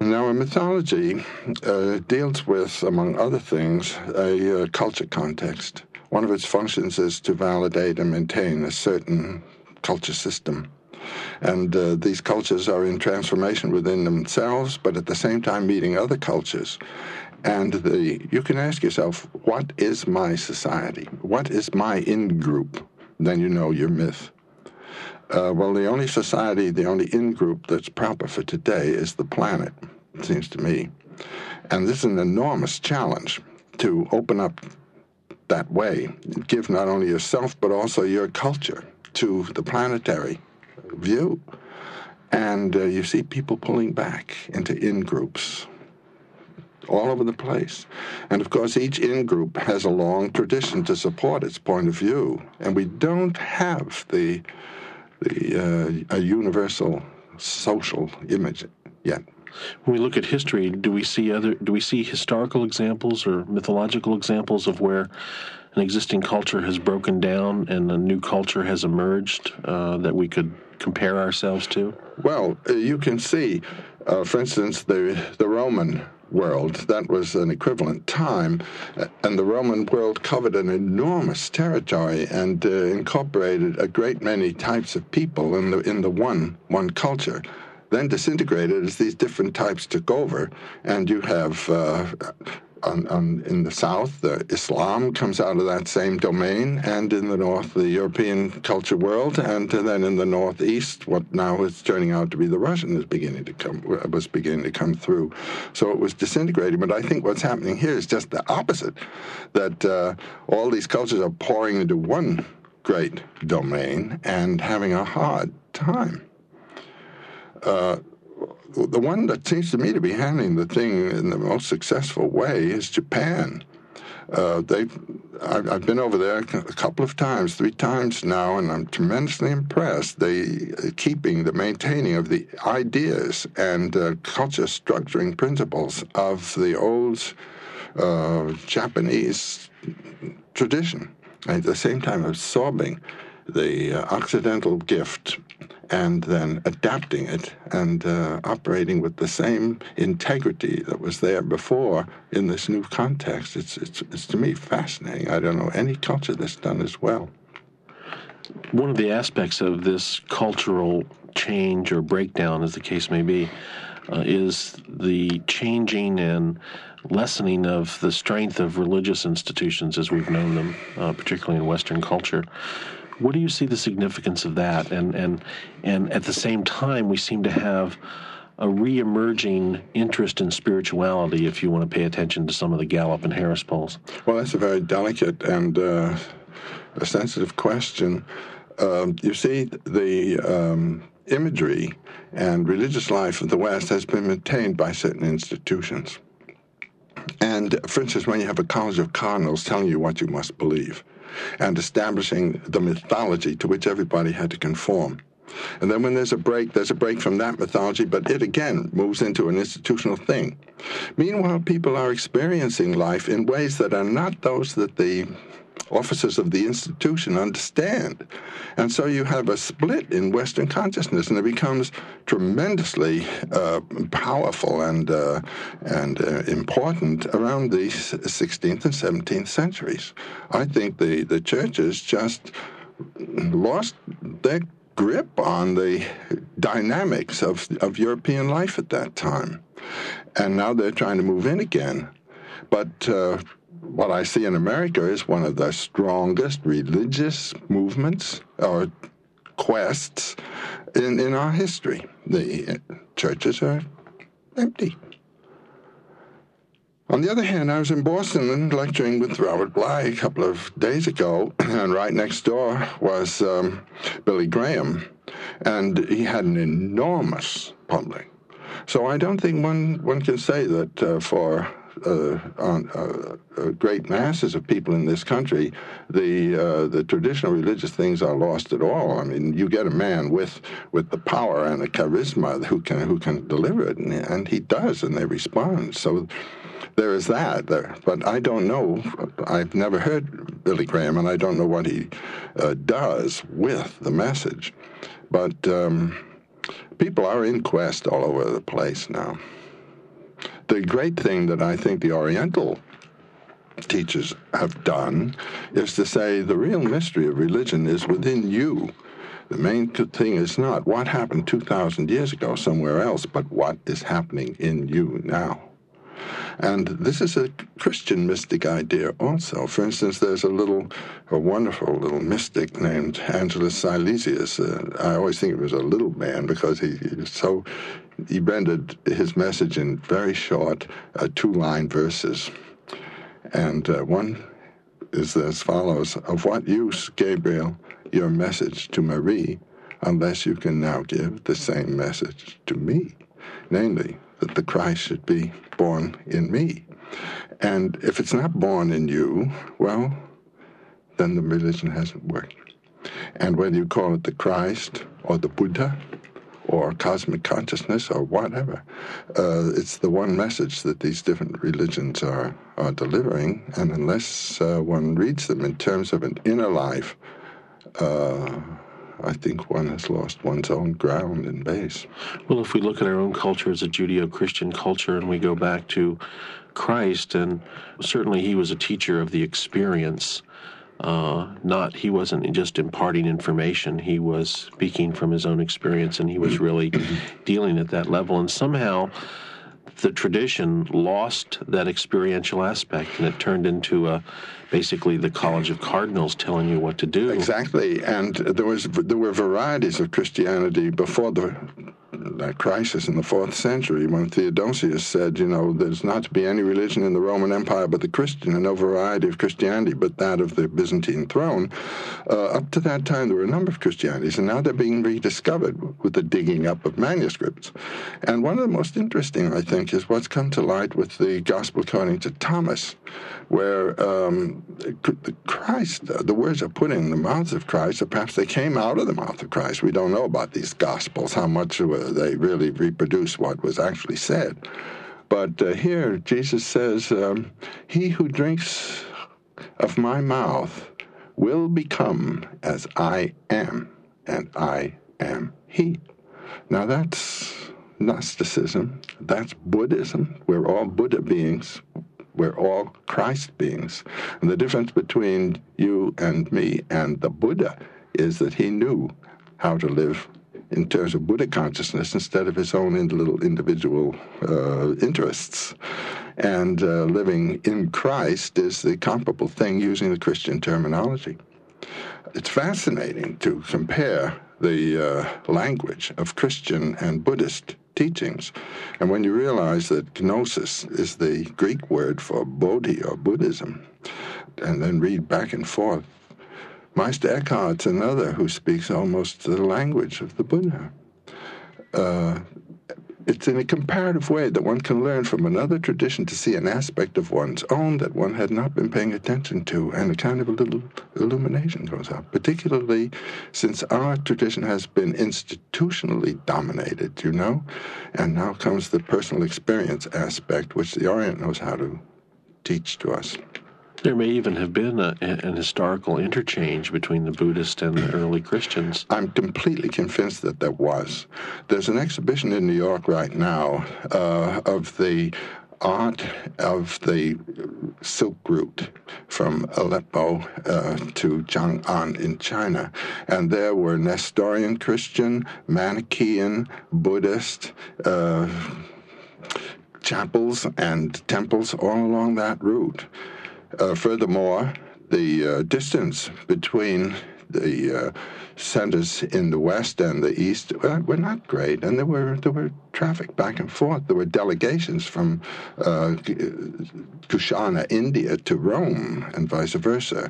Now, a mythology deals with, among other things, a culture context. One of its functions is to validate and maintain a certain culture system. And these cultures are in transformation within themselves, but at the same time meeting other cultures. And you can ask yourself, what is my society? What is my in-group? Then you know your myth. Well, the only society, the only in-group that's proper for today is the planet, it seems to me. And this is an enormous challenge to open up that way, give not only yourself but also your culture to the planetary view. And you see people pulling back into in-groups all over the place. And, of course, each in-group has a long tradition to support its point of view. And we don't have a universal social image yet. When we look at history, do we see historical examples or mythological examples of where an existing culture has broken down and a new culture has emerged that we could compare ourselves to? Well, you can see, for instance, the Roman world. That was an equivalent time, and the Roman world covered an enormous territory and incorporated a great many types of people in the one culture. Then disintegrated as these different types took over, and you have in the south, Islam comes out of that same domain, and in the north, the European culture world, and then in the northeast, what now is turning out to be the Russian was beginning to come through. So it was disintegrating. But I think what's happening here is just the opposite, that all these cultures are pouring into one great domain and having a hard time. The one that seems to me to be handling the thing in the most successful way is Japan. I've been over there a couple of times, 3 times now, and I'm tremendously impressed. The maintaining of the ideas and culture structuring principles of the old Japanese tradition, and at the same time absorbing the Occidental gift and then adapting it and operating with the same integrity that was there before in this new context. It's to me fascinating. I don't know any culture that's done as well. One of the aspects of this cultural change or breakdown, as the case may be, is the changing and lessening of the strength of religious institutions as we've known them, particularly in Western culture. What do you see the significance of that? And at the same time, we seem to have a re-emerging interest in spirituality, if you want to pay attention to some of the Gallup and Harris polls. Well, that's a very delicate and a sensitive question. You see, the imagery and religious life of the West has been maintained by certain institutions. And, for instance, when you have a college of cardinals telling you what you must believe, and establishing the mythology to which everybody had to conform. And then when there's a break from that mythology, but it again moves into an institutional thing. Meanwhile, people are experiencing life in ways that are not those that the officers of the institution understand. And so you have a split in Western consciousness, and it becomes tremendously powerful and important around the 16th and 17th centuries. I think the churches just lost their grip on the dynamics of European life at that time. And now they're trying to move in again. But what I see in America is one of the strongest religious movements or quests in our history. The churches are empty. On the other hand, I was in Boston lecturing with Robert Bly a couple of days ago, and right next door was Billy Graham, and he had an enormous public. So I don't think one can say that for great masses of people in this country, the traditional religious things are lost at all. I mean, you get a man with the power and the charisma who can deliver it, and he does, and they respond. So there is that. But I don't know. I've never heard Billy Graham, and I don't know what he does with the message. But people are in quest all over the place now. The great thing that I think the Oriental teachers have done is to say the real mystery of religion is within you. The main thing is not what happened 2,000 years ago somewhere else, but what is happening in you now. And this is a Christian mystic idea also. For instance, there's a wonderful little mystic named Angelus Silesius. I always think it was a little man because he rendered his message in very short 2-line verses. And one is as follows: "Of what use, Gabriel, your message to Marie, unless you can now give the same message to me, namely, that the Christ should be born in me. And if it's not born in you, well, then the religion hasn't worked. And whether you call it the Christ or the Buddha or cosmic consciousness or whatever, it's the one message that these different religions are delivering. And unless one reads them in terms of an inner life, I think one has lost one's own ground and base." Well, if we look at our own culture as a Judeo-Christian culture and we go back to Christ, and certainly he was a teacher of the experience, he wasn't just imparting information, he was speaking from his own experience, and he was really dealing at that level. And somehow the tradition lost that experiential aspect, and it turned into basically the College of Cardinals telling you what to do. Exactly, and there were varieties of Christianity before that crisis in the 4th century, when Theodosius said, there's not to be any religion in the Roman Empire but the Christian, and no variety of Christianity but that of the Byzantine throne. Up to that time, there were a number of Christianities, and now they're being rediscovered with the digging up of manuscripts. And one of the most interesting, I think, is what's come to light with the Gospel according to Thomas, where the Christ, the words are put in the mouths of Christ, or perhaps they came out of the mouth of Christ. We don't know about these Gospels, how much they really reproduce what was actually said. But here, Jesus says, "He who drinks of my mouth will become as I am, and I am he." Now that's Gnosticism. That's Buddhism. We're all Buddha beings. We're all Christ beings. And the difference between you and me and the Buddha is that he knew how to live in terms of Buddha consciousness instead of his own little individual interests. And living in Christ is the comparable thing using the Christian terminology. It's fascinating to compare the language of Christian and Buddhist teachings. And when you realize that gnosis is the Greek word for Bodhi or Buddhism, and then read back and forth, Meister Eckhart's another who speaks almost the language of the Buddha. It's in a comparative way that one can learn from another tradition to see an aspect of one's own that one had not been paying attention to, and a kind of a little illumination goes up, particularly since our tradition has been institutionally dominated, and now comes the personal experience aspect, which the Orient knows how to teach to us. There may even have been an historical interchange between the Buddhists and the early Christians. I'm completely convinced that there was. There's an exhibition in New York right now of the art of the Silk Route from Aleppo to Chang'an in China. And there were Nestorian Christian, Manichaean, Buddhist, chapels and temples all along that route. Furthermore, the distance between the centers in the west and the east were not great, and there were traffic back and forth. There were delegations from Kushana, India, to Rome, and vice versa.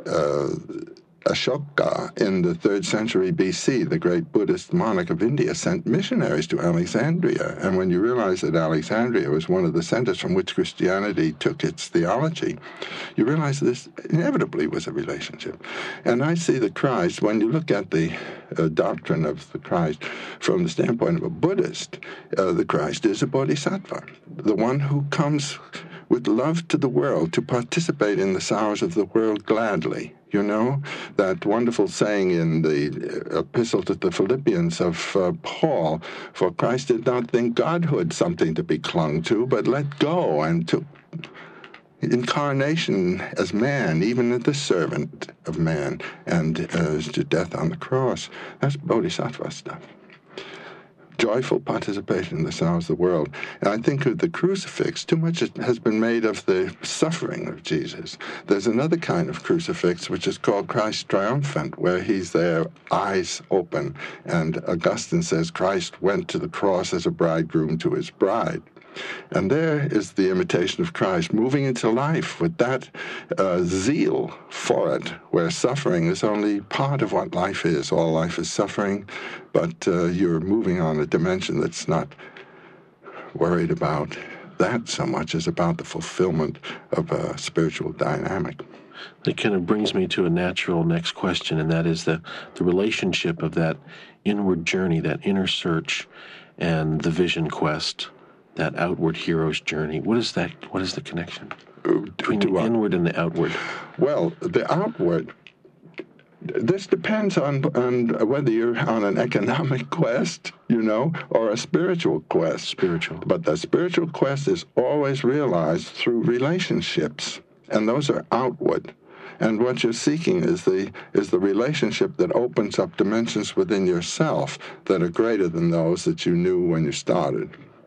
Ashoka, in the 3rd century BC, the great Buddhist monarch of India, sent missionaries to Alexandria. And when you realize that Alexandria was one of the centers from which Christianity took its theology, you realize this inevitably was a relationship. And I see the Christ, when you look at the doctrine of the Christ from the standpoint of a Buddhist, the Christ is a bodhisattva, the one who comes with love to the world to participate in the sorrows of the world gladly. You know, that wonderful saying in the epistle to the Philippians of Paul, for Christ did not think godhood something to be clung to, but let go and took incarnation as man, even as the servant of man, and to death on the cross. That's bodhisattva stuff. Joyful participation in the sorrows of the world. And I think of the crucifix, too much has been made of the suffering of Jesus. There's another kind of crucifix, which is called Christ triumphant, where he's there, eyes open. And Augustine says Christ went to the cross as a bridegroom to his bride. And there is the imitation of Christ, moving into life with that zeal for it, where suffering is only part of what life is. All life is suffering, but you're moving on a dimension that's not worried about that so much as about the fulfillment of a spiritual dynamic. That kind of brings me to a natural next question, and that is the relationship of that inward journey, that inner search, and the vision quest, that outward hero's journey. What is that? What is the connection between the inward and the outward? Well, the outward, this depends on whether you're on an economic quest, or a spiritual quest. Spiritual. But the spiritual quest is always realized through relationships, and those are outward. And what you're seeking is the relationship that opens up dimensions within yourself that are greater than those that you knew when you started.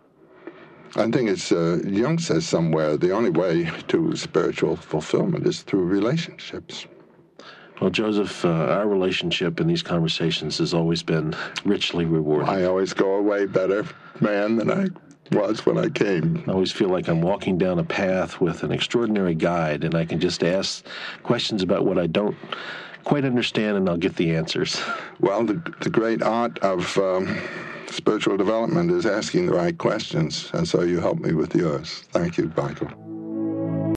I think it's, Jung says somewhere, the only way to spiritual fulfillment is through relationships. Well, Joseph, our relationship in these conversations has always been richly rewarding. I always go away better man than I was when I came. I always feel like I'm walking down a path with an extraordinary guide, and I can just ask questions about what I don't quite understand, and I'll get the answers. Well, the great art of spiritual development is asking the right questions, and so you helped me with yours. Thank you, Michael.